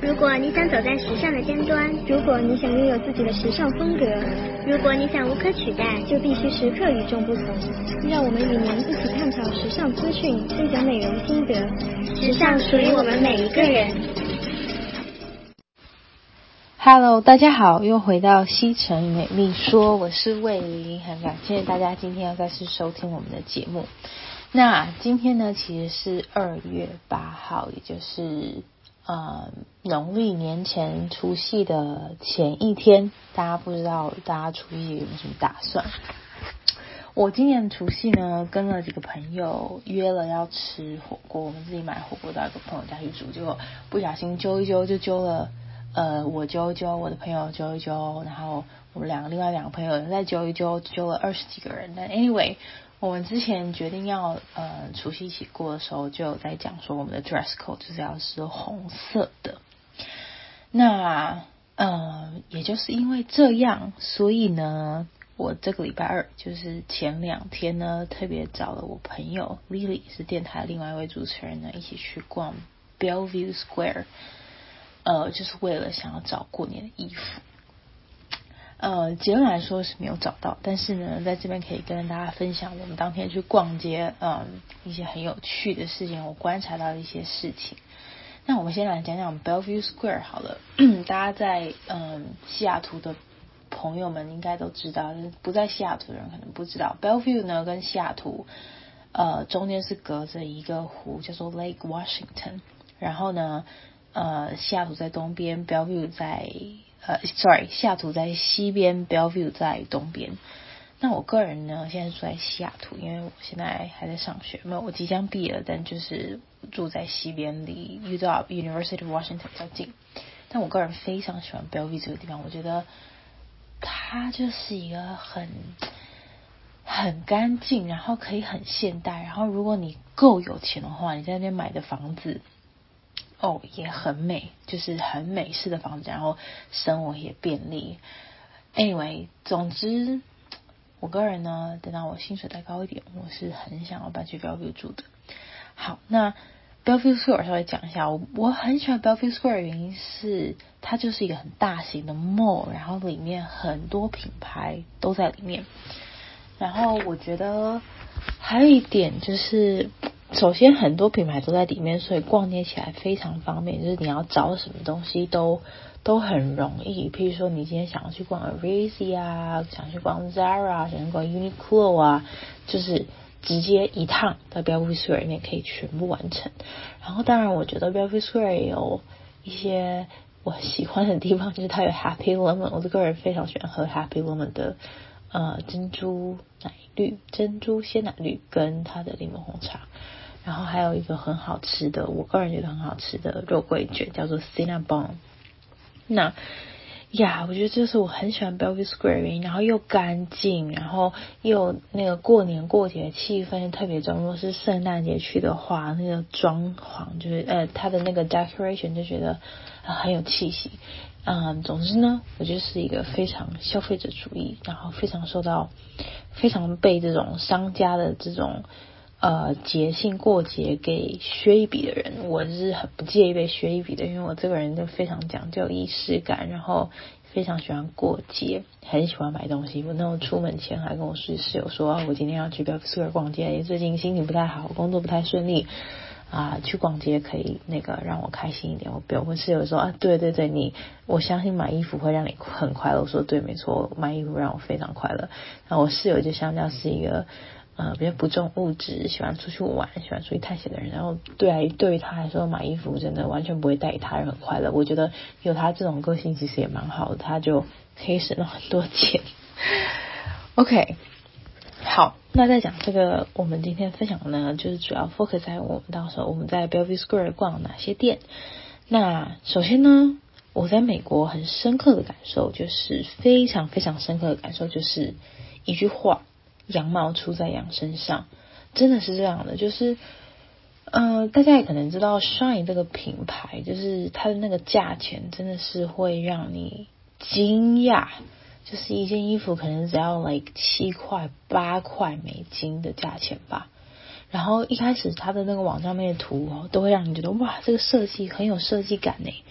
如果你想走在时尚的尖端，如果你想拥有自己的时尚风格，如果你想无可取代，就必须时刻与众不同。让我们与您一起探讨时尚资讯，分享美容心得。时尚属于我们每一个人。 Hello， 大家好，又回到西城美丽说，我是魏玲，很感谢大家今天要再次收听我们的节目。那今天呢，其实是2月8号，也就是农历年前除夕的前一天。大家不知道大家除夕有没有什么打算？我今年除夕呢，跟了几个朋友约了要吃火锅，我们自己买火锅到一个朋友家去煮，结果不小心揪一揪就揪了。我揪一揪，我的朋友揪一揪，然后我们另外两个朋友再揪一揪，揪了20几个人。但 anyway， 我们之前决定要除夕一起过的时候，就有在讲说我们的 dress code 就是要是红色的。那也就是因为这样，所以呢，我这个礼拜二就是前2天呢，特别找了我朋友 Lily， 是电台另外一位主持人呢，一起去逛 Bellevue Square。就是为了想要找过年的衣服。结论来说是没有找到，但是呢，在这边可以跟大家分享我们当天去逛街，一些很有趣的事情，我观察到的一些事情。那我们先来讲讲 Bellevue Square 好了。大家在西雅图的朋友们应该都知道，不在西雅图的人可能不知道 ，Bellevue 呢跟西雅图中间是隔着一个湖，叫做 Lake Washington， 然后呢。西雅图在东边 ，Bellevue 在西雅图在西边 ，Bellevue 在东边。那我个人呢，现在住在西雅图，因为我现在还在上学，没有，我即将毕业了，但就是住在西边，离 University of Washington 比较近。但我个人非常喜欢 Bellevue 这个地方，我觉得它就是一个很干净，然后可以很现代，然后如果你够有钱的话，你在那边买的房子。也很美，就是很美式的房子，然后生活也便利。Anyway， 总之，我个人呢，等到我薪水再高一点，我是很想要搬去 Bellevue 住的。好，那 Bellevue Square 稍微讲一下，我很喜欢 Bellevue Square 的原因是，它就是一个很大型的 mall， 然后里面很多品牌都在里面。然后我觉得还有一点就是。首先很多品牌都在里面，所以逛街起来非常方便，就是你要找什么东西都很容易。譬如说你今天想要去逛 Aritzia 啊，想去逛 Zara， 想去逛 Uniqlo 啊，就是直接一趟到 Bellevue Square 里面可以全部完成。然后当然我觉得 Bellevue Square 有一些我喜欢的地方，就是它有 Happy Lemon， 我个人非常喜欢喝 Happy Lemon 的珍珠鲜奶绿跟它的柠檬红茶。然后还有一个很好吃的，我个人觉得很好吃的肉桂卷，叫做 Cinnabon。那我觉得这是我很喜欢 Bellevue Square 的原因，然后又干净，然后又那个过年过节的气氛特别重。如果是圣诞节去的话，那个装潢就是它的那个 decoration 就觉得很有气息。总之呢，我觉得是一个非常消费者主义，然后非常被这种商家的这种节庆过节给削一笔的人。我是很不介意被削一笔的，因为我这个人就非常讲究仪式感，然后非常喜欢过节，很喜欢买东西。我那种出门前还跟我室友说我今天要去 Bellevue Square 逛街，因为最近心情不太好，工作不太顺利去逛街可以让我开心一点。我室友说对，我相信买衣服会让你很快乐。我说对，没错，买衣服让我非常快乐。然后我室友就相较是一个比较不重物质，喜欢出去玩，喜欢出去探险的人。然后对于他来说，买衣服真的完全不会带给他人很快乐。我觉得有他这种个性其实也蛮好的，他就可以省了很多钱。OK， 好，那再讲这个，我们今天分享的呢，就是主要 focus 在我们到时候我们在 Bellevue Square 逛哪些店。那首先呢，我在美国很深刻的感受，就是非常非常深刻的感受，就是一句话。羊毛出在羊身上，真的是这样的。就是大家也可能知道 Shine 这个品牌，就是它的那个价钱真的是会让你惊讶，就是一件衣服可能只要7块8块美金的价钱吧。然后一开始它的那个网上面的图都会让你觉得哇，这个设计很有设计感耶，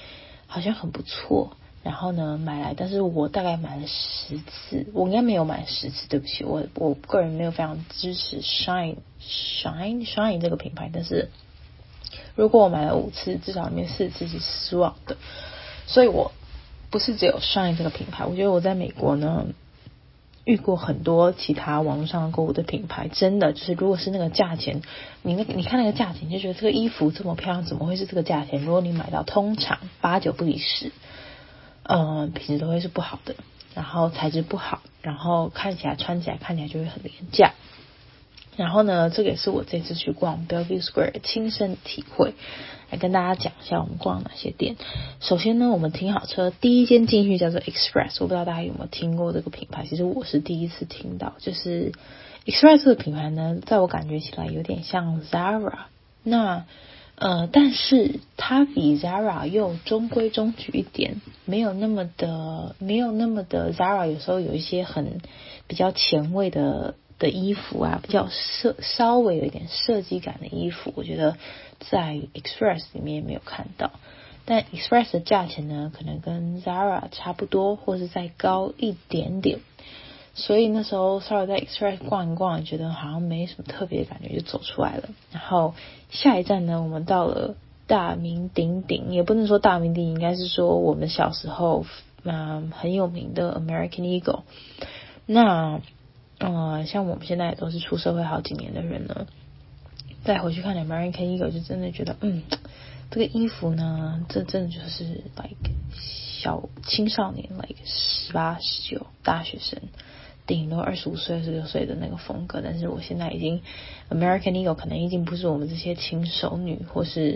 好像很不错，然后呢买来，但是我大概买了10次，我应该没有买10次，对不起，我个人没有非常支持 Shine 这个品牌，但是如果我买了5次，至少里面4次是失望的，所以我不是只有 Shine 这个品牌，我觉得我在美国呢遇过很多其他网络上购物的品牌，真的就是如果是那个价钱，你看那个价钱，你就觉得这个衣服这么漂亮，怎么会是这个价钱？如果你买到，通常8、9不离10，品质都会是不好的，然后材质不好，然后穿起来就会很廉价。然后呢，这个也是我这次去逛 Bellevue Square 的亲身体会，来跟大家讲一下我们逛哪些店。首先呢，我们停好车，第一间进去叫做 Express， 我不知道大家有没有听过这个品牌，其实我是第一次听到。就是 Express 这个品牌呢，在我感觉起来有点像 Zara， 但是它比 Zara 又中规中矩一点，没有那么的 Zara 有时候有一些比较前卫的衣服啊，比较稍微有一点设计感的衣服，我觉得在 Express 里面也没有看到。但 Express 的价钱呢，可能跟 Zara 差不多，或是再高一点点。所以那时候稍微在 Express 逛一逛，觉得好像没什么特别的感觉，就走出来了。然后下一站呢，我们到了大名鼎鼎，也不能说大名鼎鼎，应该是说我们小时候很有名的 American Eagle。那像我们现在也都是出社会好几年的人了，再回去看 American Eagle， 就真的觉得这个衣服呢，这真的就是 like 青少年 like 18、19大学生，顶多25岁、26岁的那个风格。但是我现在已经 American Eagle 可能已经不是我们这些轻熟女或是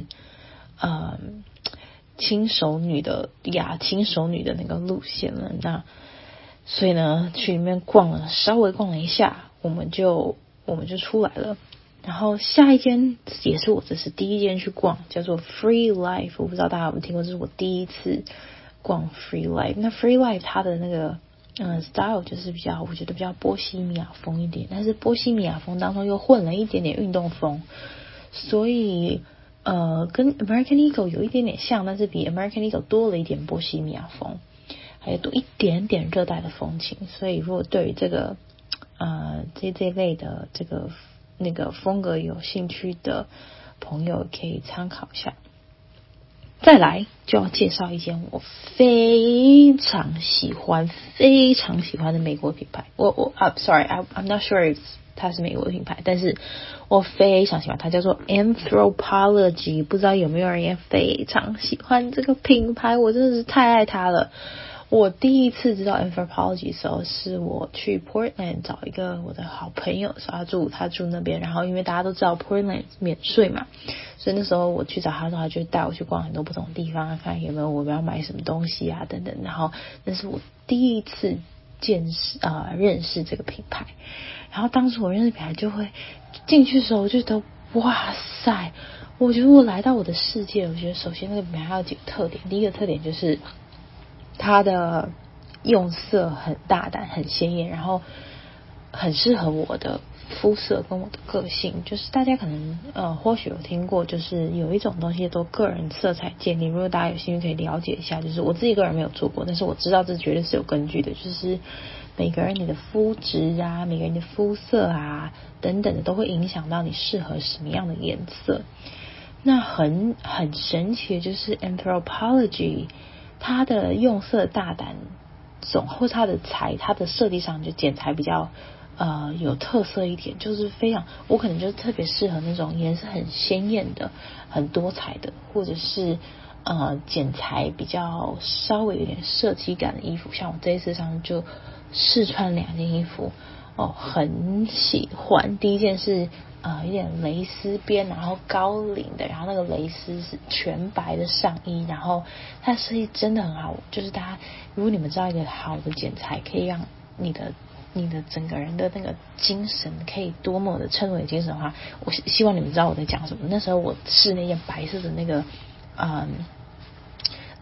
轻熟女的那个路线了。那所以呢，去里面稍微逛了一下，我们就出来了。然后下一间也是我这是第一间去逛，叫做 Free Life， 我不知道大家有没有听过，这是我第一次逛 Free Life。那 Free Life 它的那个style 就是我觉得比较波西米亚风一点，但是波西米亚风当中又混了一点点运动风，所以跟 American Eagle 有一点点像，但是比 American Eagle 多了一点波西米亚风，还有多一点点热带的风情。所以如果对于这个这类的那个风格有兴趣的朋友可以参考一下。再来就要介绍一间我非常喜欢的美国品牌。I'm not sure if 它是美国的品牌，但是我非常喜欢它，叫做 Anthropologie。 不知道有没有人也非常喜欢这个品牌，我真的是太爱它了。我第一次知道 Anthropologie 的时候，是我去 Portland 找一个我的好朋友的时候，他住那边，然后因为大家都知道 Portland 免税嘛，所以那时候我去找他的时候，他就带我去逛很多不同的地方，看有没有我们要买什么东西啊等等。然后那是我第一次认识这个品牌。然后当时我认识品牌就会进去的时候，我就觉得哇塞，我觉得我来到我的世界。我觉得首先那个品牌还有几个特点，第一个特点就是它的用色很大胆很鲜艳，然后很适合我的肤色跟我的个性。就是大家可能或许有听过，就是有一种东西叫个人色彩鉴定，如果大家有兴趣可以了解一下。就是我自己个人没有做过，但是我知道这绝对是有根据的，就是每个人你的肤质啊，每个人的肤色啊等等的，都会影响到你适合什么样的颜色。那很神奇的就是 Anthropologie 它的用色大胆，或它的设计上就剪裁比较有特色一点，就是我可能就特别适合那种颜色很鲜艳的、很多彩的，或者是剪裁比较稍微有点设计感的衣服。像我这一次上就试穿2件衣服，很喜欢。第一件是有点蕾丝边，然后高领的，然后那个蕾丝是全白的上衣，然后它的设计真的很好。就是如果你们知道一个好的剪裁可以让你的整个人的那个精神可以多么的称为精神的话，我希望你们知道我在讲什么。那时候我试那件白色的那个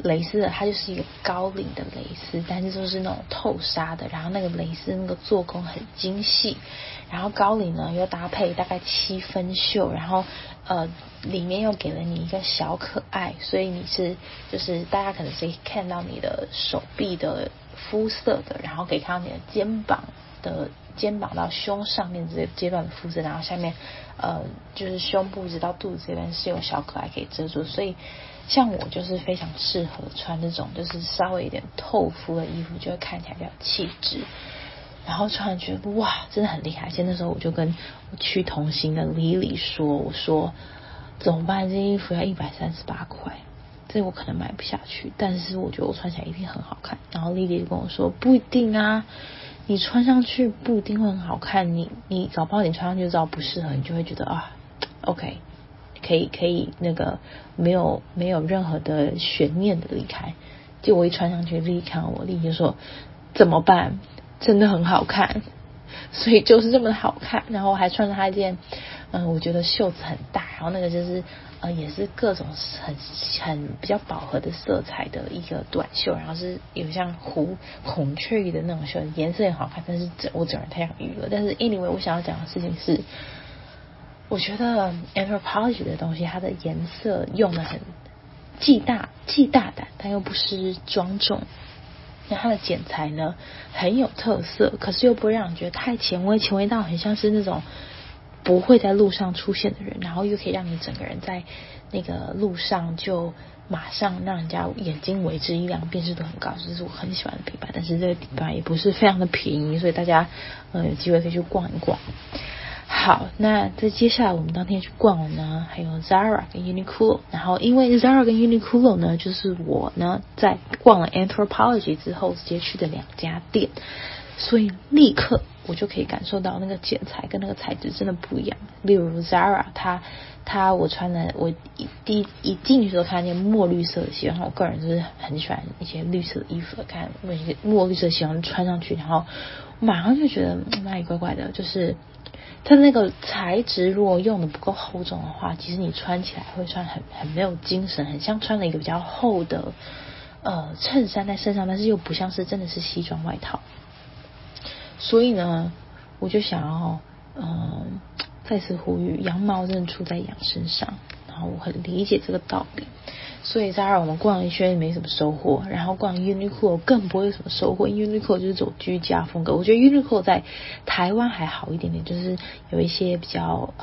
蕾丝的，它就是一个高领的蕾丝，但是就是那种透纱的，然后那个蕾丝那个做工很精细，然后高领呢又搭配大概7分袖，然后里面又给了你一个小可爱，所以你是就是大家可能是可以看到你的手臂的肤色的，然后可以看到你的肩膀到胸上面这个阶段的肤色，然后下面就是胸部一直到肚子这边是有小可爱可以遮住，所以像我就是非常适合穿这种就是稍微有点透肤的衣服，就会看起来比较气质。然后突然觉得哇，真的很厉害。而且那时候我就跟我去同行的 Lily 说，我说怎么办？这件衣服要138块，这我可能买不下去，但是我觉得我穿起来一定很好看。然后 Lily 就跟我说，不一定啊，你穿上去不一定会很好看，你搞不好你穿上去就知道不适合，你就会觉得啊 ，OK。可以那个没有任何的悬念的离开。就我一穿上去，立刻看我，立刻就说怎么办？真的很好看，所以就是这么的好看。然后我还穿了它一件，我觉得袖子很大，然后那个就是也是各种很比较饱和的色彩的一个短袖，然后是有像孔雀羽的那种袖，颜色也好看，但是我整个人太想娱乐。但是 anyway 我想要讲的事情是，我觉得 Anthropologie 的东西，它的颜色用的很既大胆，但又不失庄重。那它的剪裁呢很有特色，可是又不会让人觉得太前卫到很像是那种不会在路上出现的人，然后又可以让你整个人在那个路上就马上让人家眼睛为之一亮，辨识度很高，这是我很喜欢的品牌。但是这个品牌也不是非常的便宜，所以大家有机会可以去逛一逛。好，那在接下来我们当天去逛的呢，还有 Zara 跟 Uniqlo。然后因为 Zara 跟 Uniqlo 呢，就是我呢在逛了 Anthropologie 之后直接去的2家店，所以立刻我就可以感受到那个剪裁跟那个材质真的不一样。例如 Zara 它我穿了，我一进去都看见墨绿色的西装，我个人就是很喜欢一些绿色的衣服的，看墨绿色的西装穿上去，然后马上就觉得哪里怪怪的，就是它的那个材质如果用的不够厚重的话，其实你穿起来会穿很没有精神，很像穿了一个比较厚的衬衫在身上，但是又不像是真的是西装外套。所以呢，我就想要再次呼吁，羊毛真的出在羊身上，然后我很理解这个道理。所以Zara我们逛一圈没什么收获，然后逛 Uniqlo 更不会有什么收获，因为 Uniqlo 就是走居家风格。我觉得 Uniqlo 在台湾还好一点点，就是有一些比较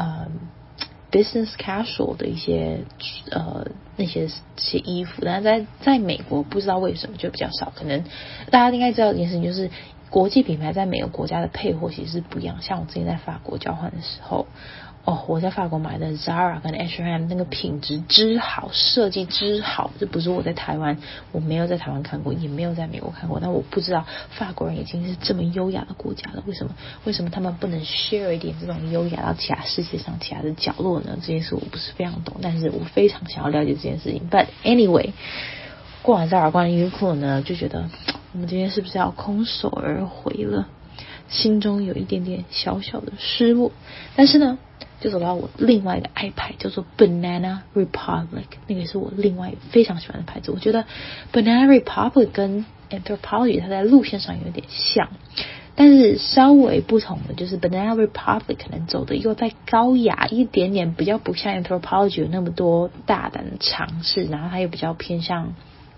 business casual 的一些那些衣服，但是在美国不知道为什么就比较少。可能大家应该知道一件事情，就是国际品牌在每个国家的配货其实是不一样。像我之前在法国交换的时候，我在法国买的 Zara 跟 H&M 那个品质之好，设计之好，这不是我在台湾，我没有在台湾看过，也没有在美国看过。但我不知道法国人已经是这么优雅的国家了，为什么他们不能 share 一点这种优雅到其他世界上其他的角落呢？这件事我不是非常懂，但是我非常想要了解这件事情。But anyway， 逛完Zara逛完 Uniqlo 呢，就觉得我们今天是不是要空手而回了？心中有一点点小小的失落，但是呢就走到我另外一个爱牌，叫做 Banana Republic， 那个是我另外非常喜欢的牌子。我觉得 Banana Republic 跟 Anthropologie 它在路线上有点像，但是稍微不同的就是 Banana Republic 可能走的又再高雅一点点，比较不像 Anthropologie 有那么多大胆的尝试，然后它又比较偏向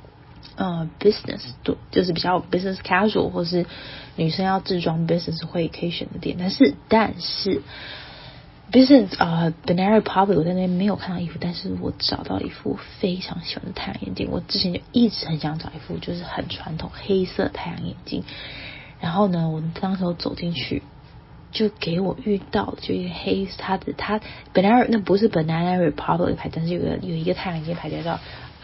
business， 就是比较 business casual， 或是女生要自装 business 会可以选的店。但是 business Banana Republic 我在那边没有看到衣服，但是我找到一副我非常喜欢的太阳眼镜。我之前就一直很想找一副就是很传统黑色太阳眼镜，然后呢我当时走进去就给我遇到就一个黑，它 Banana 那不是 Banana Republic 的牌，但是有一个太阳眼镜牌叫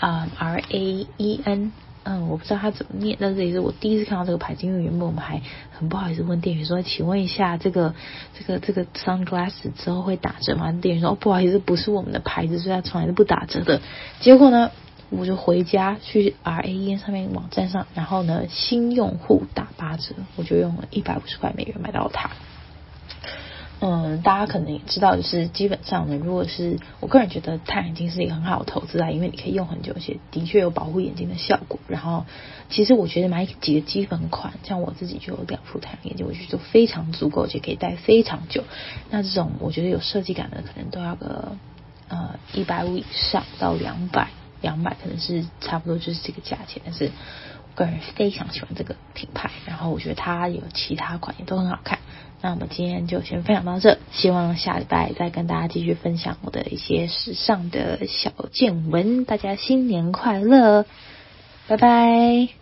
RAEN，我不知道它怎么念，但是也是我第一次看到这个牌子，因为原本我们还很不好意思问店员说，请问一下这个 sunglasses 之后会打折吗？店员说不好意思，不是我们的牌子，所以它从来都不打折的。结果呢我就回家去 RAEN 上面网站上，然后呢新用户打8折，我就用了150块美元买到它。 大家可能也知道，就是基本上呢，如果是我个人觉得太阳眼镜是一个很好的投资因为你可以用很久，而且的确有保护眼睛的效果。然后其实我觉得买几个基本款，像我自己就有2副太阳眼镜，我觉得就非常足够，而且可以戴非常久。那这种我觉得有设计感的，可能都要个150以上到200可能是差不多就是这个价钱。但是我个人非常喜欢这个品牌，然后我觉得它有其他款也都很好看。那我们今天就先分享到这，希望下礼拜再跟大家继续分享我的一些时尚的小见闻。大家新年快乐，拜拜。